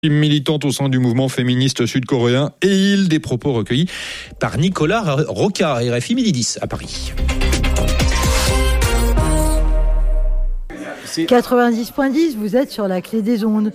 Militante au sein du mouvement féministe sud-coréen EIL, des propos recueillis par Nicolas Roca, RFI Midi 10 à Paris. 90.10, vous êtes sur la clé des ondes.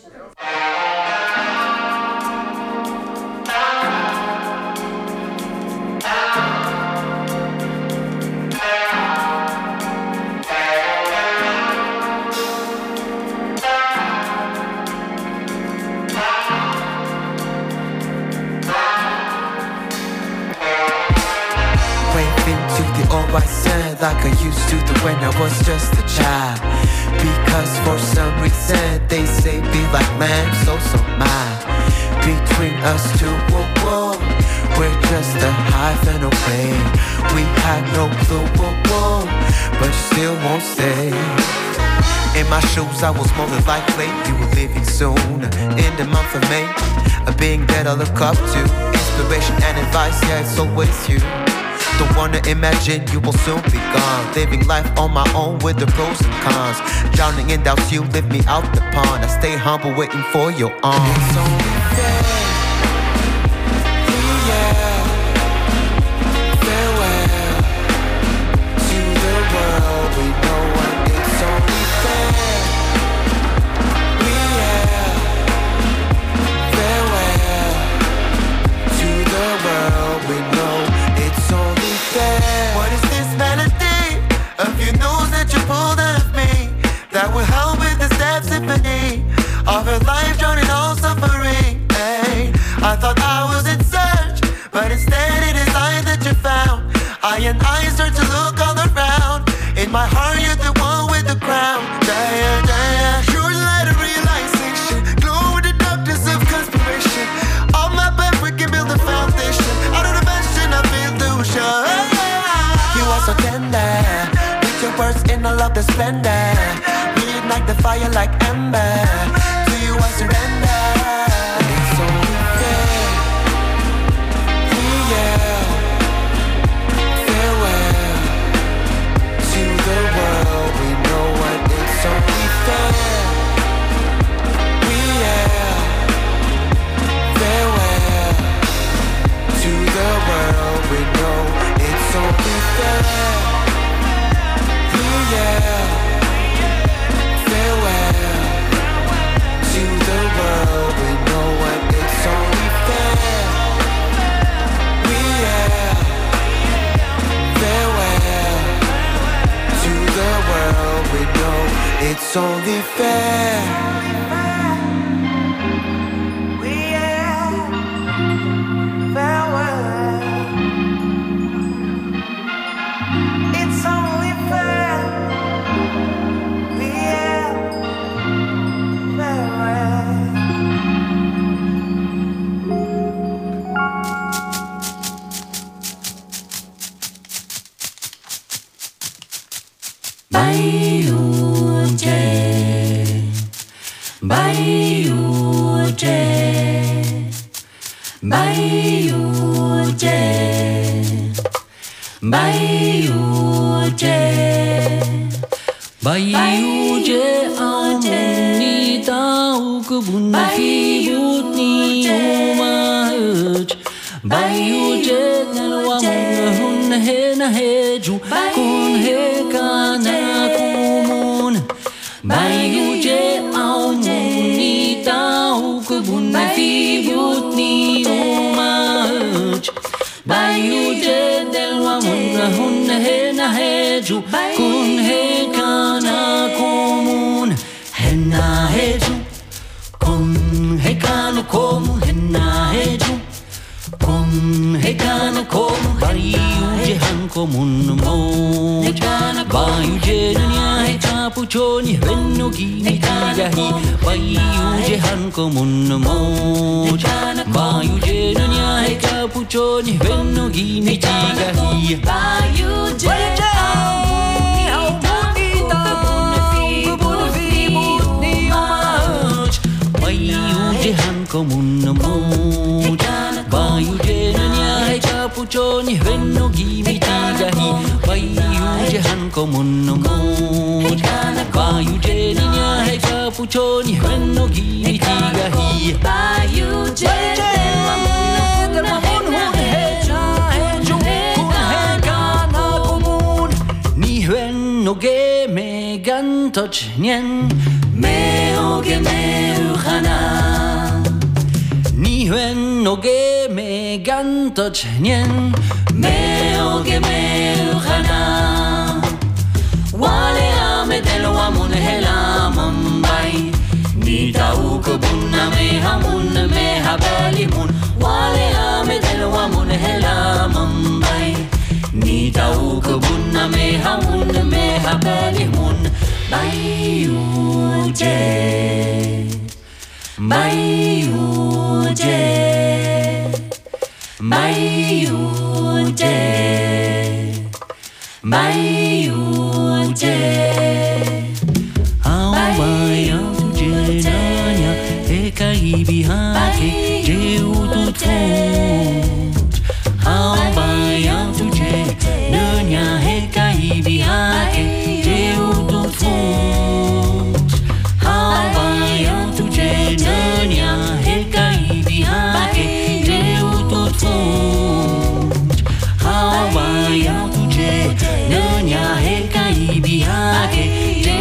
Like I used to do when I was just a child. Because for some reason they say be like man, so mine. Between us two, whoa, whoa, we're just a hyphen away. We had no clue, whoa, whoa, but still won't stay. In my shoes I was more than likely you were leaving soon. In the month of May, a being that I look up to. Inspiration and advice, yeah, it's always you. Don't wanna imagine you will soon be gone. Living life on my own with the pros and cons. Drowning in doubts, you lift me out the pond. I stay humble waiting for your arms. It's only fair, yeah. Farewell to the world. We know what it's only fair. Yeah. Farewell to the world. We know it's only fair. What is this melody? A few notes that you pulled out of me that will help with the sad symphony of a life drowning all suffering. Hey, I thought I was in search, but instead it is I that you found. I start to look all around. In my heart you're the one with the crown. Sure light of realization, glow with the darkness of conspiration. All my bad we can build a foundation out of the mansion of illusion. You are so tender, with your words in all of the splendor. Reignite the fire like ember. To you I surrender. It's only fair, yeah. Farewell to the world. We know what it's only fair. Yeah. Farewell to the world. We know it's only fair. Yeah. Farewell to the world. We know what it's only fair. Yeah. Farewell to the world. We know it's only fair. Puchoni venno gimi tigahi Vai ujehan komun moch Vai ujeni nya he puchoni Hwenno gimi tiga hi Bayu je Delwa mun heja Heju kun heka na komun Ni hwenno ge me gantoch nyen Me oge me uchana Ni hwenno ge me gantoch nyen Me oge me uchana Wale ame delwa mun hela mumbai Ni tau kubunna me hamun me habali mun Wale ame delwa mun hela mumbai Ni tau kubunna me hamun me habali mun Bayuje Bayuje Bayuje Bayuje Au bayuje nanya Eka ibihake Je ututut Au bayuje nanya Eka ibihake Je ututut Au bayuje nanya Eka ibihake Je ututut Au bayuje nanya Eka ibihake Je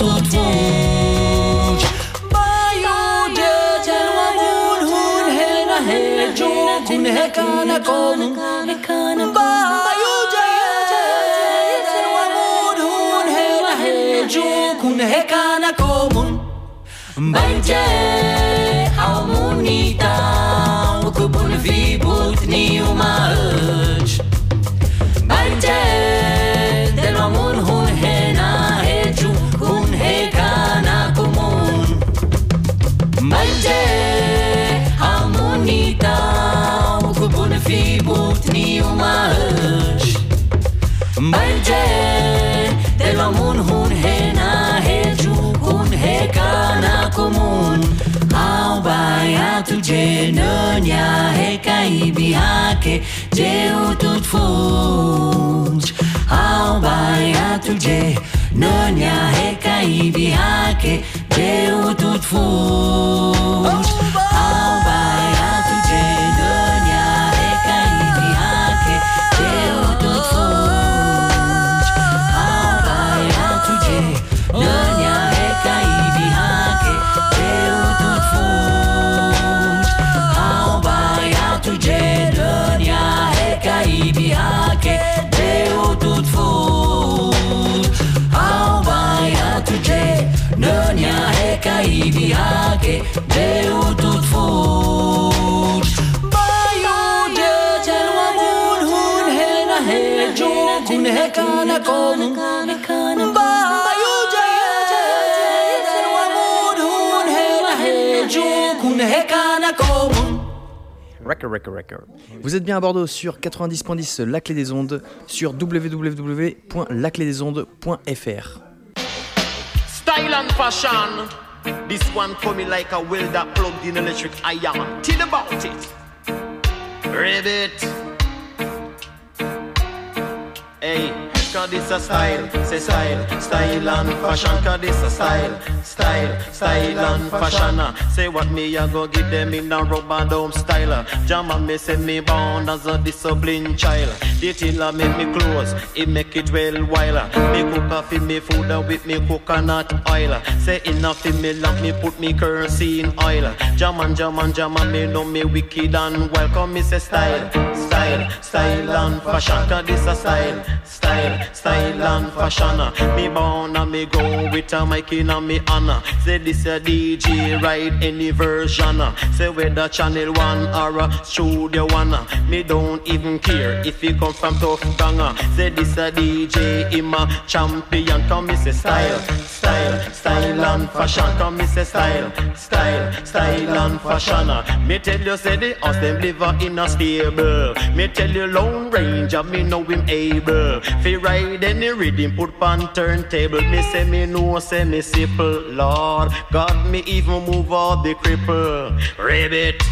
ututut Bayuje jelwa mun hun hena hejo kun hekana komun Bayuje jelwa mun hun hena hejo kun hekana komun Bayje aumunita ukubun vibut ni umaj Bayje delwa mun hun hena hejo kun hekana komun Bayje aumunita ukubun vibut ni umaj Bayje delwa mun hun hena hejo kun hekana komun Au baya tuje nonya heka ibihake je ututfuj Au baya tuje nonya heka ibihake je ututfuj Au baya tuje nonya heka ibihake je ututfuj Au baya tuje nonya heka ibihake je ututfuj Au baya tuje nonya heka ibihake je ututfuj Au baya tuje nonya heka ibihake je ututfuj Bayuje jelwa mun hun hena hejo kun hekana komun Bayuje jelwa mun hun hena hejo kun hekana komun Record. Vous êtes bien à Bordeaux sur 90.10 La Clé des Ondes, sur www.laclédesondes.fr. Style and fashion. This one coming like a welder plugged in electric iron. Tell about it. Ribbit. Hey, cause this a style, say style and fashion. Cause this a style and fashion. Say what me a go give them in a rubber dome style. Jam me say me born as a disciplined child. The tiller make me clothes, it make it well while. Me cook coffee, me food with me coconut oil. Say enough in me lamp, me put me kerosene oil. Jam and me know me wicked and wild. Come me say style and fashion. Cause this a style and fashion. Me born and me go with a mic in a me honor. Say this a DJ ride any version. Say whether channel 1 or a studio 1. Me don't even care if he come from tough ganger. Say this a DJ him a champion. Come me say style and fashion. Come me say style and fashion. Me tell you say the house them live in a stable. Me tell you Lone Ranger me know him able. Fi ride any rhythm put pan turntable. Me say me know say me simple. Lord God me even move all the cripple. Ribbit.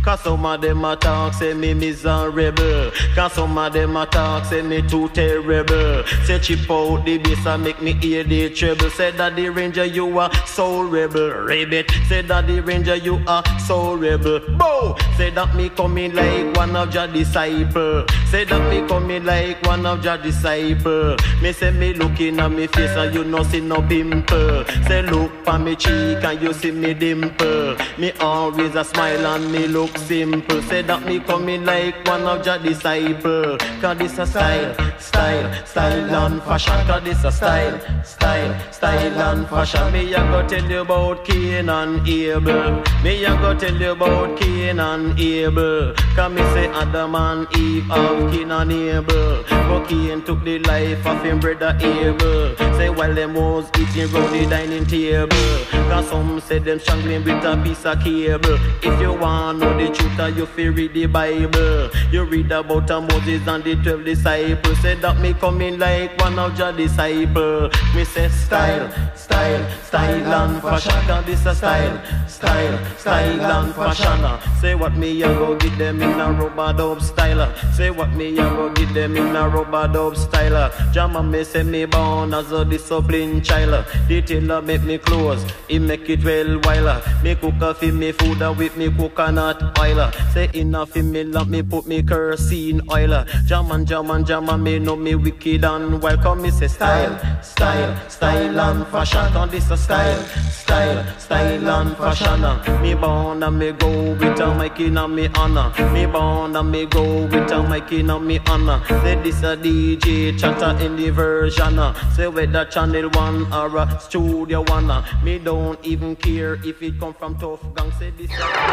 Cause some of them a talk say me miserable. Cause some of them a talk say me too terrible. Say chip out the bass and make me hear the treble. Say that the Ranger you are so rebel. Rabbit. Say that the Ranger you are so rebel. Bow. Say that me coming like one of your disciples. Say that me coming like one of your disciples. Me say me looking at me face and you no see no pimple. Say look for me cheek and you see me dimple. Me always a smile and me look simple. Say that me coming like one of your disciples. Cause this a style, style, style and fashion. Cause this a style, style, style and fashion. Me a go tell you about Cain and Abel. Me a go tell you about Cain and Abel. Cause me say Adam and Eve of Cain and Abel. But Cain took the life of him brother Abel. Say while them was eating round the dining table. Cause some say them strangling with a piece of cable. If you want know the truth, you feel read the Bible. You read about Moses and the 12 disciples. Say that me coming like one of your disciples. Me say style, style, style and fashion. Cause this a style, style, style and fashion. Say what me a go get them in a rubber dub style. Say what me a go get them in a rubber dub style. Jama me say me born as a disciplined child. The tailor make me clothes, he make it well while. Me cook a fi me food with me coconut oil. Say enough in me lamp, me put me kerosene oil. Jama, jama, jama, me know me wicked and welcome. Me say style, style, style and fashion. Cause this a style, style, style and fashion. Me born and me go with a mic in a me honor. Me born and me go with a mic in a me honor. Say this a DJ chatter in the version. Say whether channel 1 or a studio 1. Me don't even care if it come from Tough Gang. Say this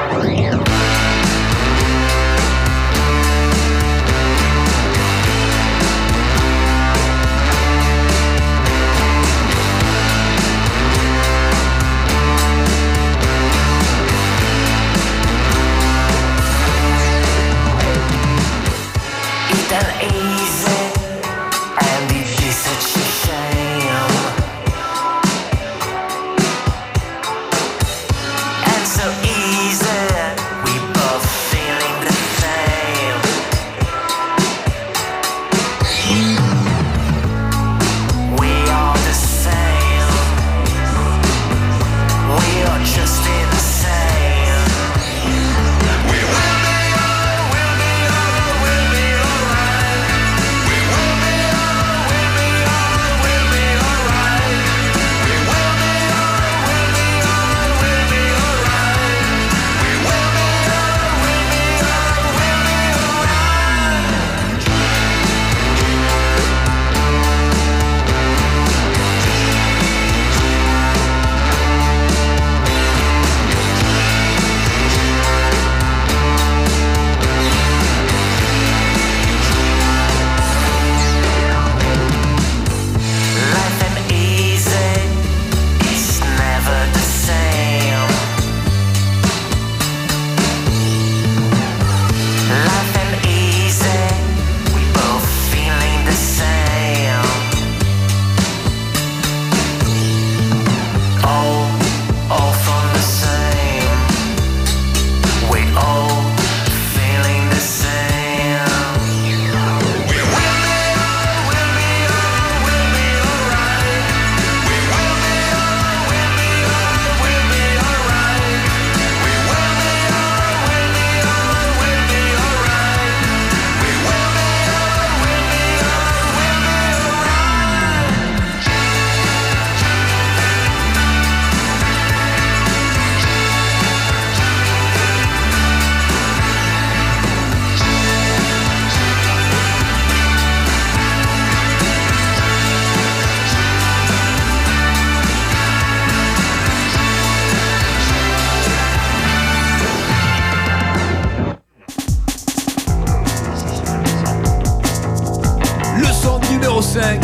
numéro 5.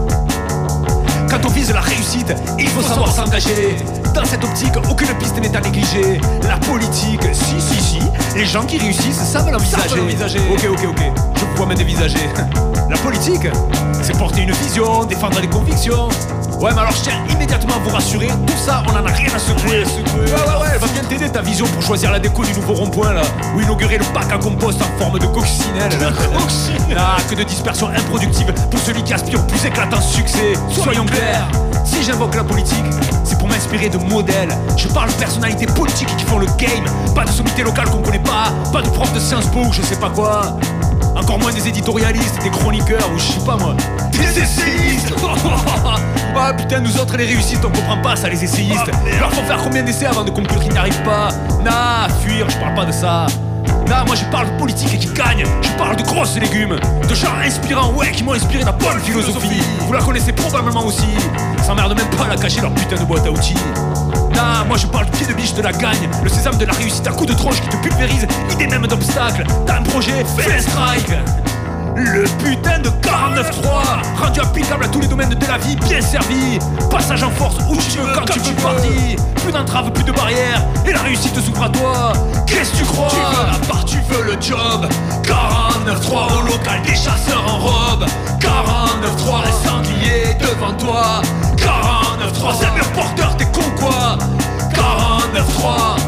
Quand on vise la réussite, il faut savoir s'engager. Dans cette optique, aucune piste n'est à négliger. La politique, si, les gens qui réussissent savent l'envisager. Ok, je vous vois me dévisager. La politique, c'est porter une vision, défendre les convictions. Ouais, mais alors je tiens immédiatement à vous rassurer, tout ça, on en a rien à secouer. Ouais, elle va bien t'aider ta vision pour choisir la déco du nouveau rond-point là, ou inaugurer le bac à compost en forme de coccinelle. Ah, que de dispersion improductive pour celui qui aspire au plus éclatant succès. Soyons clairs, si j'invoque la politique, c'est pour m'inspirer de modèles. Je parle de personnalités politiques qui font le game, pas de sommité locale qu'on connaît pas de prof de Sciences Po ou je sais pas quoi. Encore moins des éditorialistes, des chroniqueurs ou je sais pas moi, des essayistes. Ah putain, nous autres les réussistes on comprend pas ça, les essayistes. Alors faut faire combien d'essais avant de conclure qu'ils n'y arrivent pas? Nah, fuir, je parle pas de ça. Nah, moi je parle de politique et qui gagne. Je parle de grosses légumes, de gens inspirants, ouais, qui m'ont inspiré la bonne philosophie. Vous la connaissez probablement aussi. S'emmerdent même pas à la cacher leur putain de boîte à outils. Nah, moi je parle du pied de biche de la gagne, le sésame de la réussite à coups de tronche qui te pulvérise, idée même d'obstacle. T'as un projet, fais un strike. Le putain de 49.3 rendu applicable à tous les domaines de la vie, bien servi. Passage en force où tu veux, quand tu veux, parti. Plus d'entraves, plus de barrières, et la réussite s'ouvre à toi. Qu'est-ce que tu crois? Tu veux la part, tu veux le job. 49.3 au local des chasseurs en robe. 49.3 les sangliers devant toi. 49.3 c'est un mur porteur, t'es con quoi? 49.3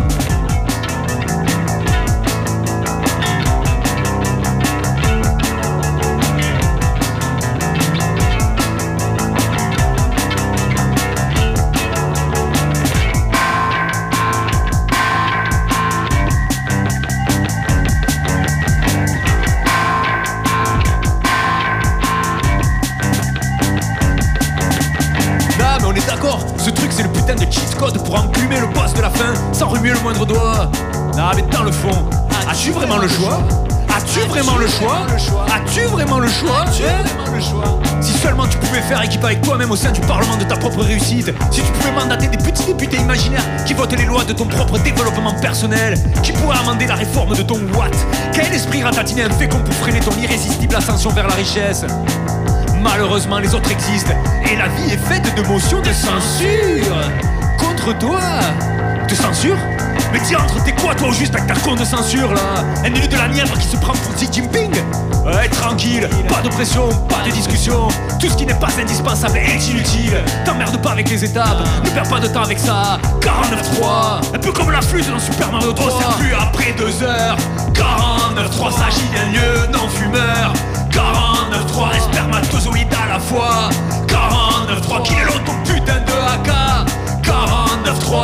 ce truc c'est le putain de cheat code pour enclumer le boss de la fin sans remuer le moindre doigt. Non mais dans le fond, as-tu vraiment le choix? As-tu vraiment le choix? As-tu vraiment le choix? Si seulement tu pouvais faire équipe avec toi-même au sein du parlement de ta propre réussite. Si tu pouvais mandater des petits députés imaginaires qui votent les lois de ton propre développement personnel, qui pourraient amender la réforme de ton Watt. Quel esprit ratatiné infécond pour freiner ton irrésistible ascension vers la richesse. Malheureusement les autres existent, et la vie est faite de motions de censure. Contre toi. De censure? Mais diantre, t'es quoi toi au juste avec ta con de censure là? Un élu de la Nièvre qui se prend pour Xi Jinping? Ouais, tranquille, pas de pression, pas de discussion. Tout ce qui n'est pas indispensable est inutile. T'emmerdes pas avec les étapes, ne perds pas de temps avec ça. 49.3, un peu comme la flûte dans Super Mario 3. C'est plus après 2 heures. 49.3 s'agit d'un lieu non-fumeur. 49.3 spermatozoïde à la fois. 49.3 qu'il est long ton putain de AK. 49.3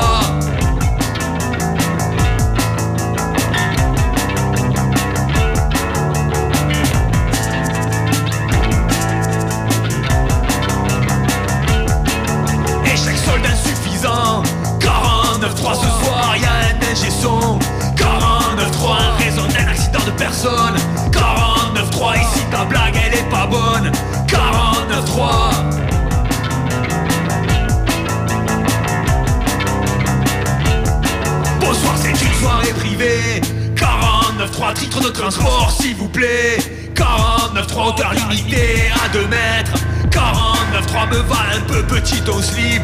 échec solde insuffisant. 49.3 ce soir y'a un ingé son. 49.3 un raison d'un accident de personne. 49.3 ici ta blague elle est pas bonne. 49.3 bonsoir c'est une soirée privée. 49.3 titre de transport s'il vous plaît. 49.3 hauteur limitée à 2 mètres. 49.3 me va un peu petit ton slip.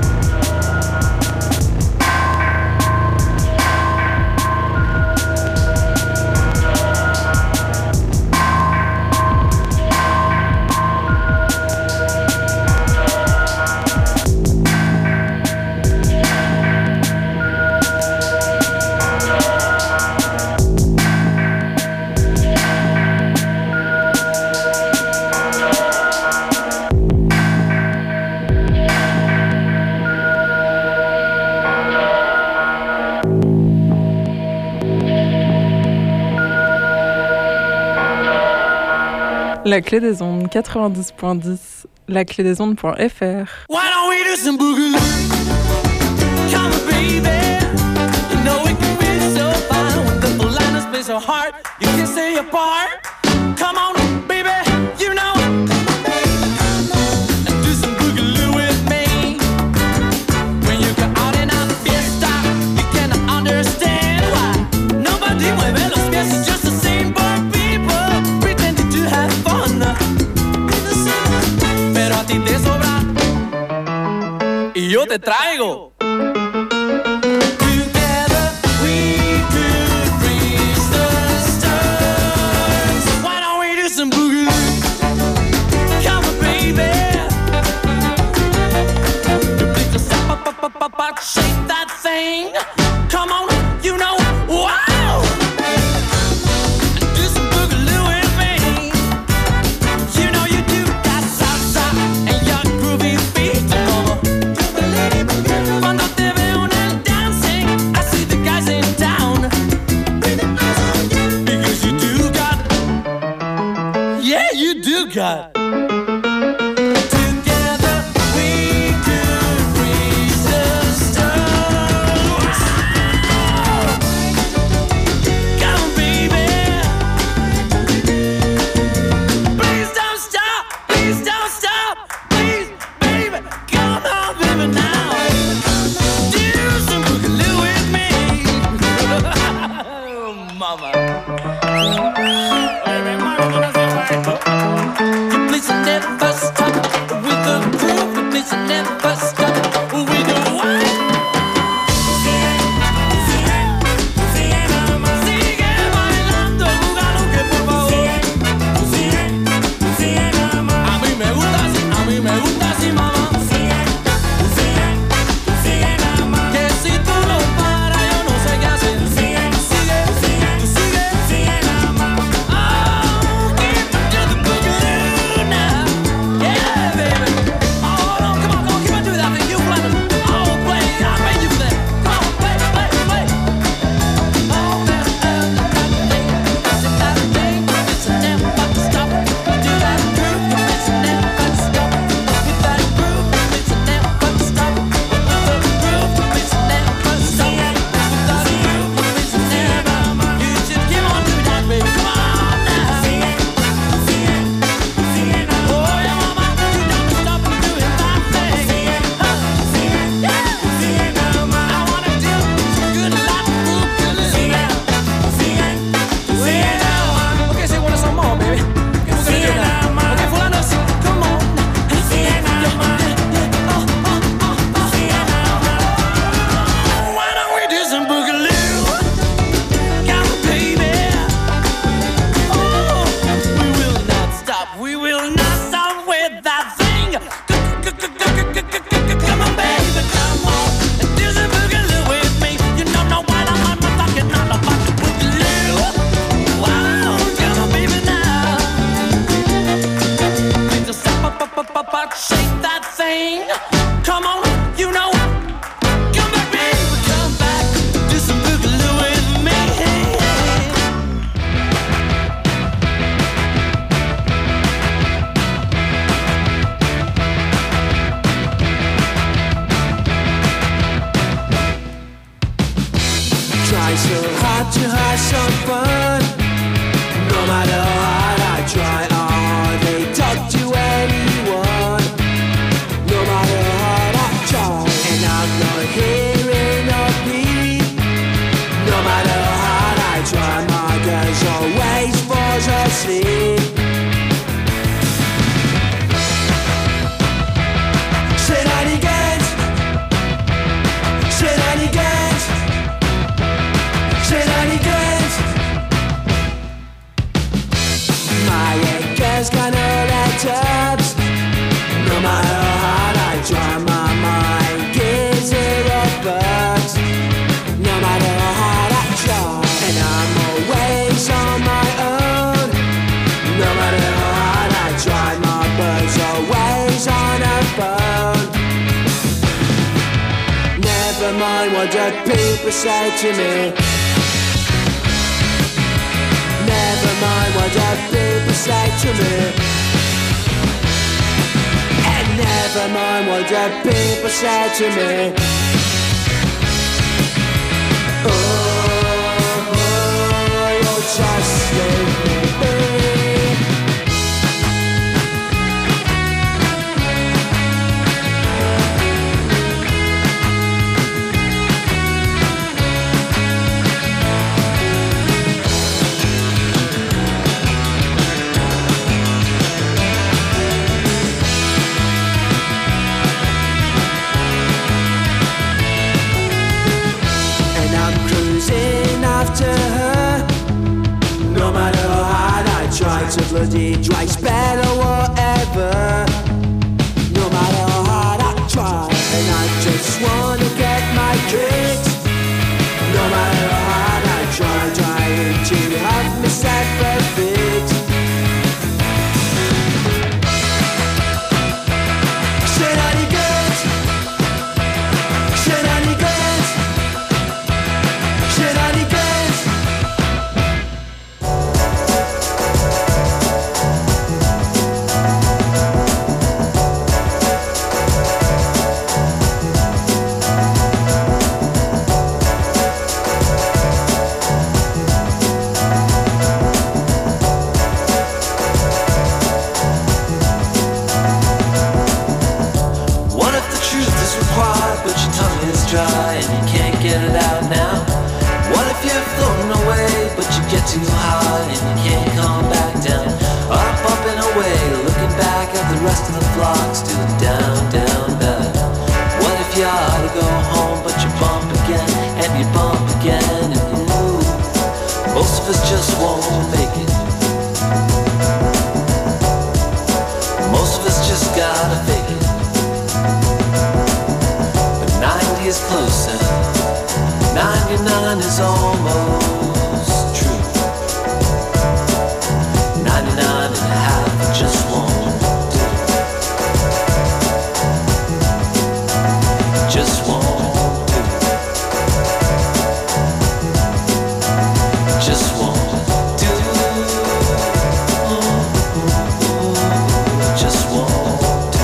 La clé des ondes 90.10, la clé des ondes.fr. Why don't we do some boogaloo? Come on, baby. You know it can feel so fine when the line plays so hard. You can say your part. Come on, baby. You know it. And do some boogaloo with me. When you go out and out the fiesta, you cannot understand why nobody mueve los pies. It's just the same for people pretending to have fun. Pero a ti te sobra y yo te traigo. Together we could reach the stars. God. Together we could reach the stars. Come on, baby. Please don't stop. Please don't stop. Please, baby. Come on, baby, now. Do some boogaloo with me. Mama. Please never stop with the groove. Please never stop with the wine. Sigue bailando, búgalo que por favor. A mí me gusta así, a mí me gusta así, mamá. Que si tú no paras, yo no sé qué hacer. Sigue, sigue, sigue. Oh, keep it to the boogaloo now. Yeah, baby. Oh, no, come on, keep on doing that thing. You play it. Oh, play it. I made you for that. Come on, play, play, play. Oh, that thing. It's a never stop. Do that groove. It's a never stop. With that groove. It's a never stop. With the groove. It's a never stop. With that groove. It's a never. You should keep on doing that, baby. Come on now. Oh, yeah, mama, you don't stop doing that thing. Yeah. I wanna do some good life boogaloo. Okay, say one some more, baby. Okay, we're gonna do that. Okay, fulano, come on. Why don't we do some boogaloo? Come on, baby. Oh, we will not stop. We will not stop with that thing. Come on, baby, come on. Do some boogaloo with me. You don't know what I'm talking all about the boogaloo. Wow, come on, baby, now. Just shake that thing. Come on, you know. Come back, baby, come back. Do some boogaloo with me. Try so hard to have some fun. No matter how hard I try, I hardly talk to anyone. No matter how hard I try, and I'm not hearing a beat. No matter how hard I try, my girl's always falls asleep. Shenanigans, shenanigans, shenanigans. My anchor's gonna let up. No matter how hard I try, my mind gives it a buzz. No matter how hard I try, and I'm always on my own. No matter how hard I try, my bird's always on a phone. Never mind what the people say to me. Never mind what the people say to me. And never mind what the people say to me. Oh, you'll just leave me be. And I'm cruising after her. No matter how hard I try to bloody dry spell or whatever. No matter how hard I try, and I just wanna get my kicks. No matter how hard I try, trying to have myself a fix. Shenanigans, shenanigans, shenanigans. Most of us just won't make it. Most of us just gotta fake it. But 90 is closer, 99 is almost true. 99 and a half just won't do. Just won't do. Just won't do. Just won't do.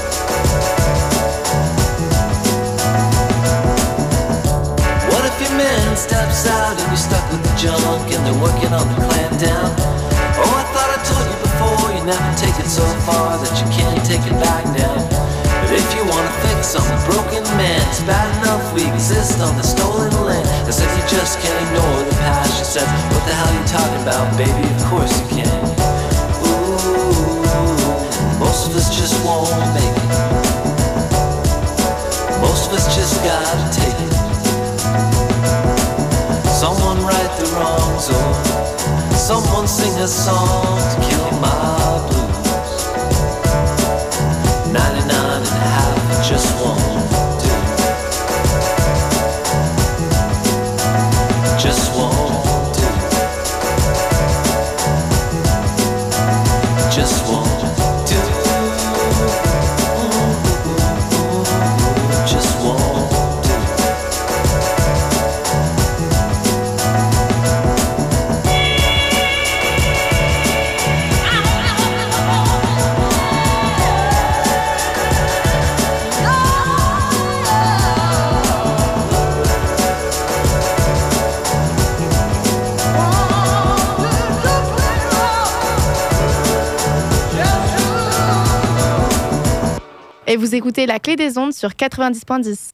What if your man steps out and you're stuck with the junk and they're working on the clamp down? Oh, I thought I told you before, you never take it so far that you can't take it back down. But if you wanna fix on the broken man, it's bad enough we exist on the stolen land. As if you just can't ignore the past. She said, what the hell are you talking about, baby? Of course you can. Ooh, most of us just won't make it. Most of us just gotta take it. Someone right the wrongs, or someone sing a song to kill my blues. 99 and a half just won't do. Just won't do. Just won't do. Just won't do. Et vous écoutez La Clé des Ondes sur 90.10.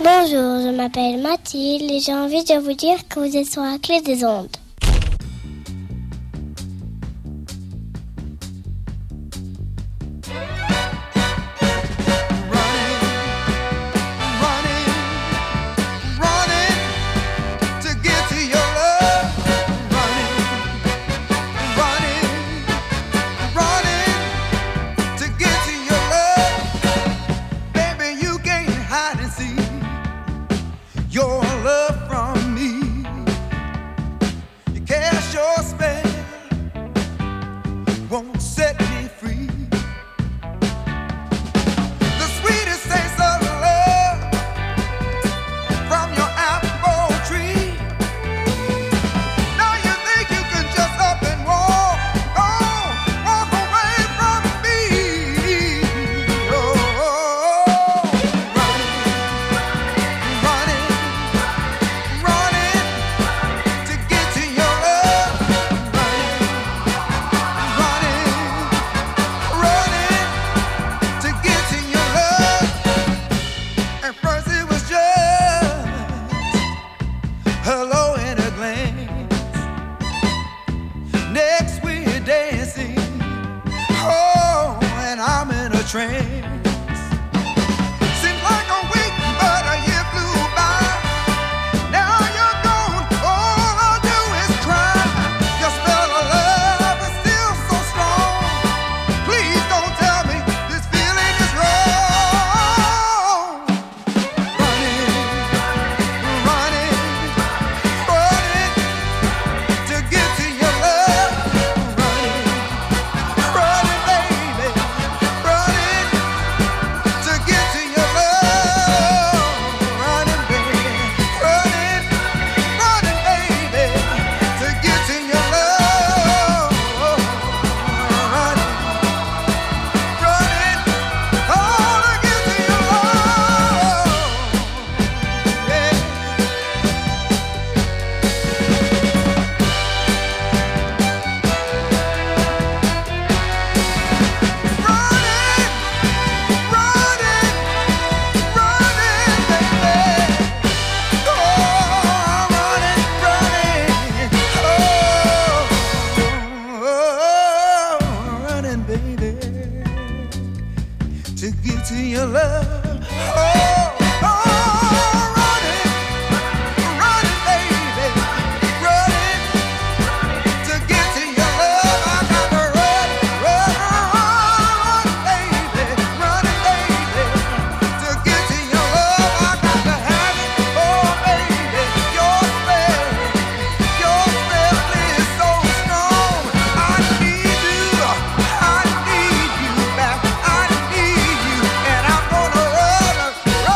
Bonjour, je m'appelle Mathilde et j'ai envie de vous dire que vous êtes sur la clé des ondes. Run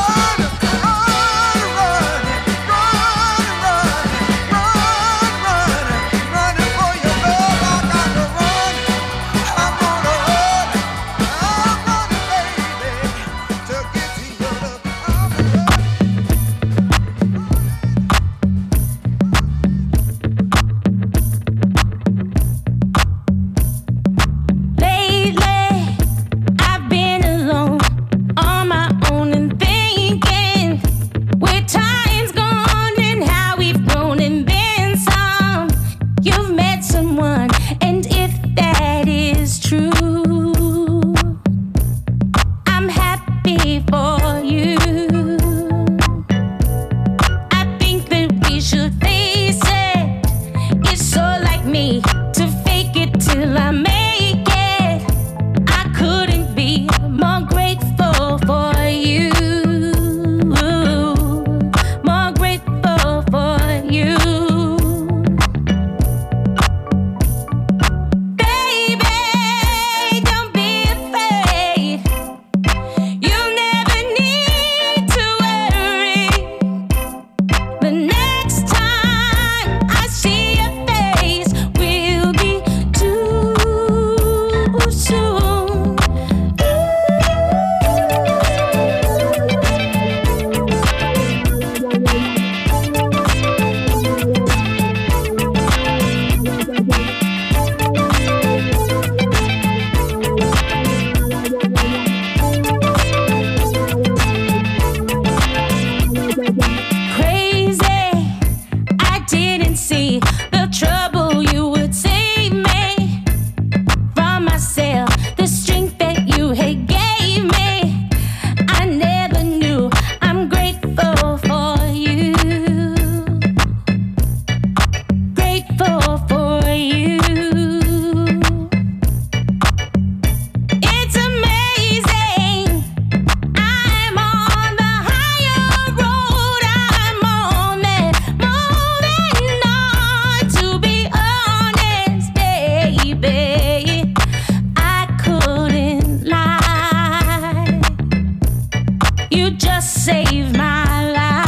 You just saved my life.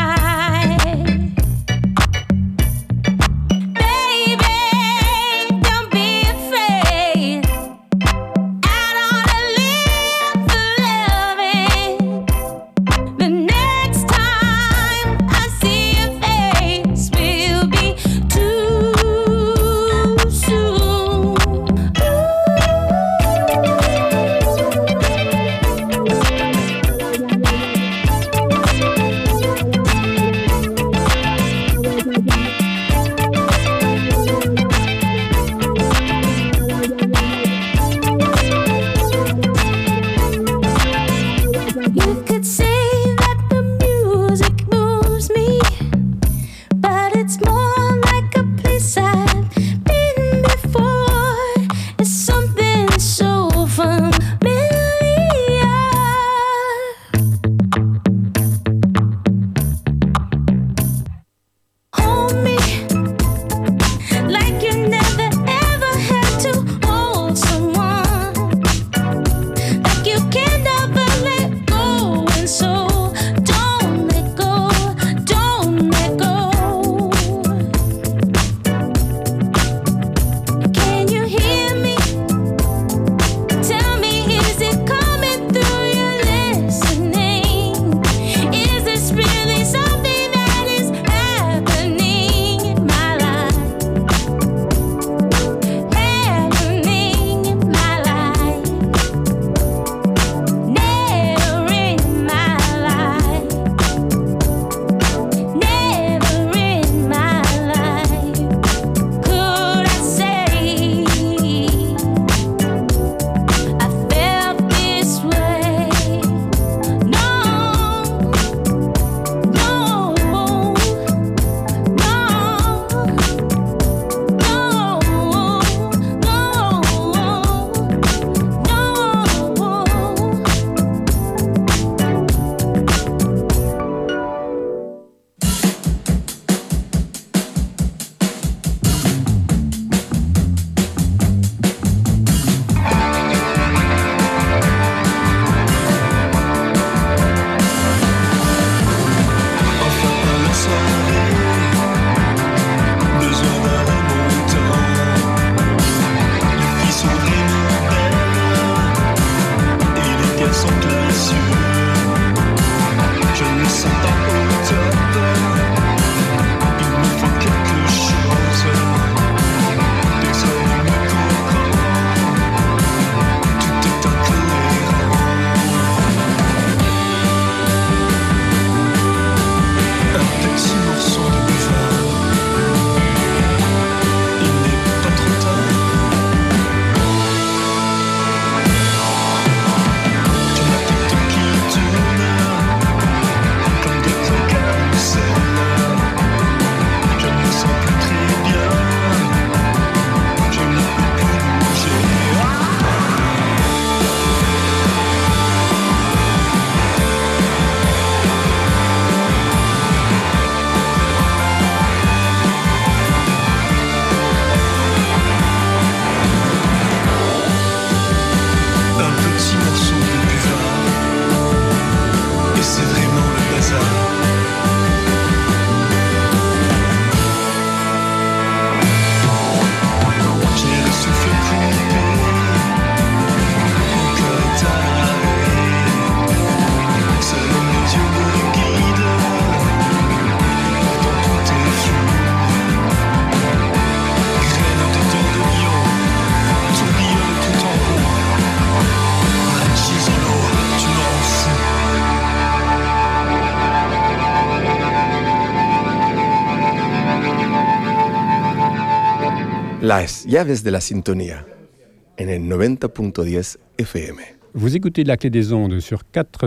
Las llaves de la sintonía en el 90.10 FM. Vous écoutez la clé des ondes sur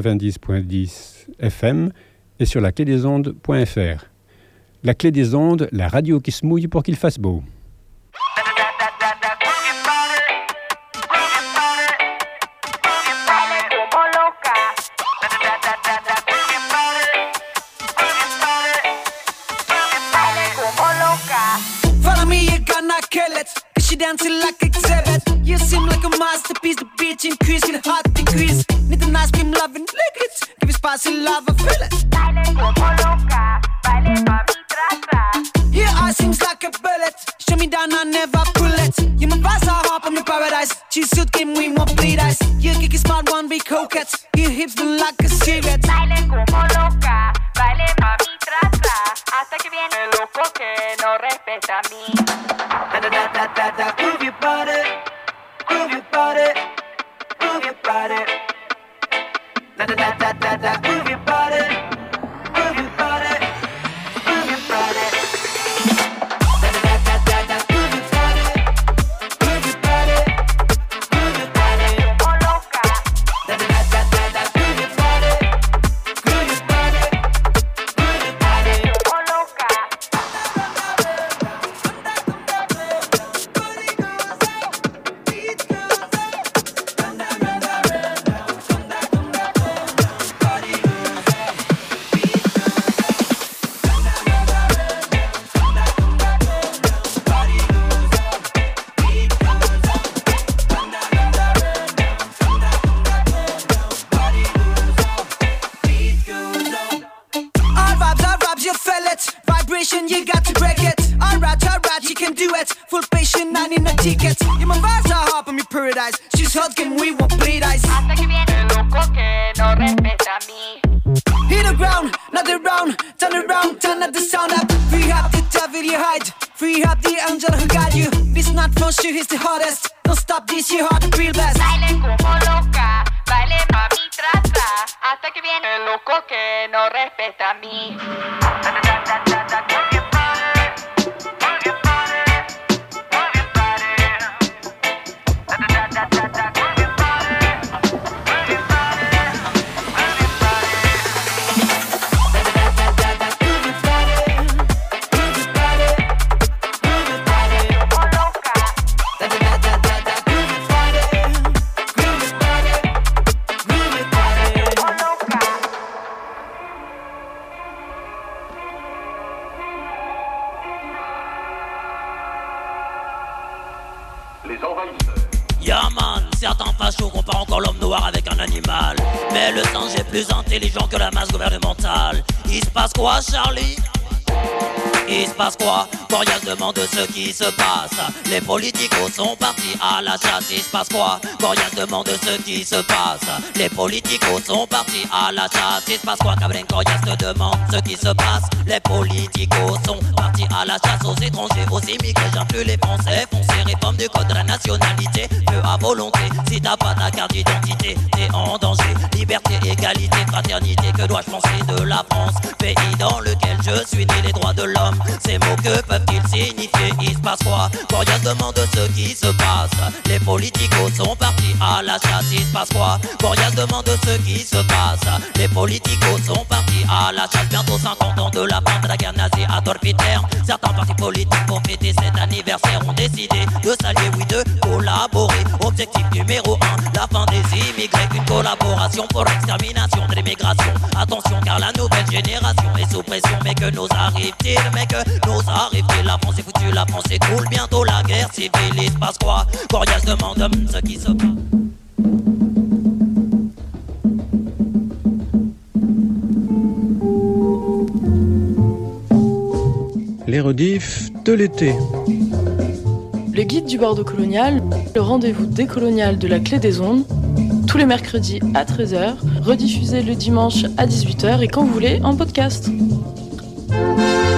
90.10 FM et sur laclédesondes.fr. La clé des ondes, la radio qui se mouille pour qu'il fasse beau. Follow me, you're gonna kill it. Cause she dancing like exhibit. You seem like a masterpiece. The bitch increasing hot degrees. Need a nice beam loving liquids. Give you spice fácil lava, feel it. Baile como loca, baile mami tra-tra. Your eye seems like a bullet. Show me down, I never pull it. You my vibes are hot on the paradise. She suit game, we won't bleed ice. You kick smart one, be coquette. Your hips look like a cigarette. Baile como loca, baile mami tra-tra. Hasta que viene el loco que no respeta a mí. Da-da-da-da-da, move your body. Move your body. Move your body. Da-da-da-da-da, move your body. Move your body. Move your body. You got to break it. Alright, you can do it. Full patient, I need no ticket. Yeah, my vibes are hot on me paradise. She's hot, game, we won't bleed ice. Hasta que viene el loco que no respeta a mí. Hit the ground, not around. Turn around, turn up the sound up. Free up the devil you hide. Free up the angel who guide you. This not for sure, he's the hottest. Don't stop this, you heart the real best. Baile como loca, baile mami tra-tra. Hasta que viene el loco que no respeta a mí. Yaman, certains fachos comparent encore l'homme noir avec un animal. Mais le singe est plus intelligent que la masse gouvernementale. Il se passe quoi, Charlie? Il se passe quoi? Corias demande ce qui se passe. Les politicos sont partis à la chasse. Il se passe quoi? Corias demande ce qui se passe. Les politicos sont partis à la chasse. Il se passe quoi? Cabren Corias te demande ce qui se passe. Les politicos sont partis à la chasse aux étrangers, aux immigrés. J'inclus les Français. Foncez, réforme du code de la nationalité. Peu à volonté. Si t'as pas ta carte d'identité, t'es en danger. Liberté, égalité, fraternité. Que dois-je penser de la France? Pays dans lequel je suis né, les droits de l'homme. Ces mots que peuvent-ils signifier? Il se passe quoi? Corias demande ce qui se passe. Les politicos sont partis à la chasse. Il se passe quoi? Corias demande ce qui se passe. Les politicos sont partis à la chasse. Bientôt 50 ans de la fin de la guerre nazie à Adolf Hitler. Certains partis politiques pour fêter cet anniversaire ont décidé de s'allier, oui, de collaborer. Objectif numéro 1, la fin des immigrés. Une collaboration pour l'extermination de l'immigration. Attention car la nouvelle génération est sous pression. Mais que nous arrive-t-il? Mais que nous arrive-t-il? La France est foutue, la France s'écroule. Bientôt la guerre civile. Il se passe quoi? Corias demande ce qui se passe. Les rediffs de l'été. Le guide du Bordeaux colonial, le rendez-vous décolonial de la Clé des Ondes, tous les mercredis à 13h, rediffusé le dimanche à 18h et quand vous voulez en podcast.